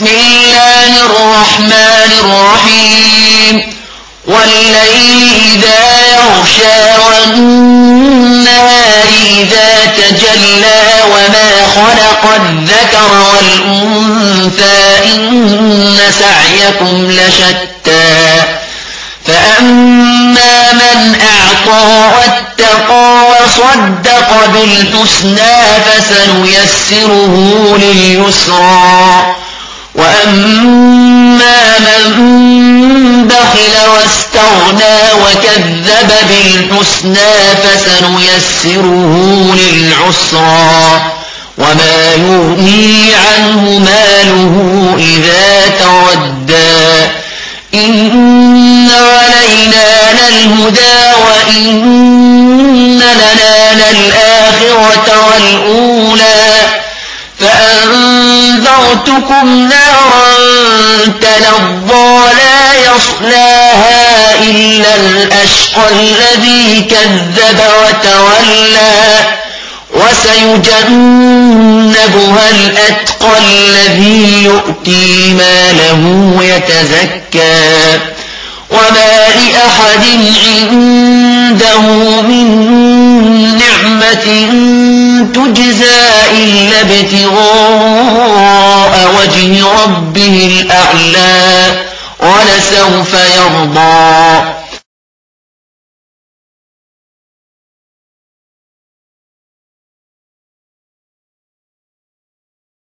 بسم الله الرحمن الرحيم والليل إذا يغشى والنهار إذا تجلى وما خلق الذكر والأنثى إن سعيكم لشتى فأما من أعطى واتقى وصدق بالحسنى فسنيسره لليسرى وأما من بخل واستغنى وكذب بالحسنى فسنيسره للعسرى وما يغني عنه ماله إذا تردى إن علينا للهدى وإن لنا للآخرة والأولى فأنذرتكم نارا تلظى لا يصلاها إلا الأشقى الذي كذب وتولى وسيجنبها الأتقى الذي يؤتي ماله يتزكى وما لأحد عنده من نعمة تجزى إلا ابتغاء وجه ربه الأعلى ولسوف يرضى